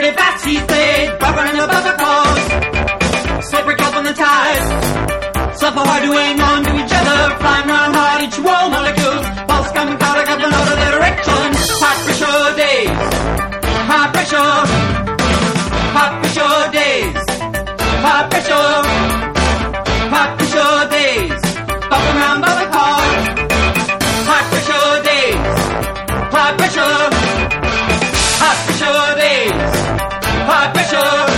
Slippery bats he's played, bubbling above the cause. Slippery cup on the tide. Suffer hard to hang on to each other, flying round hard, each wall molecules. Pulse coming powder up and out of their direction. High pressure days. High pressure. High pressure days. High pressure. High pressure days. Bubbling round by the car. High pressure days. High pressure. High pressure days. High pressure.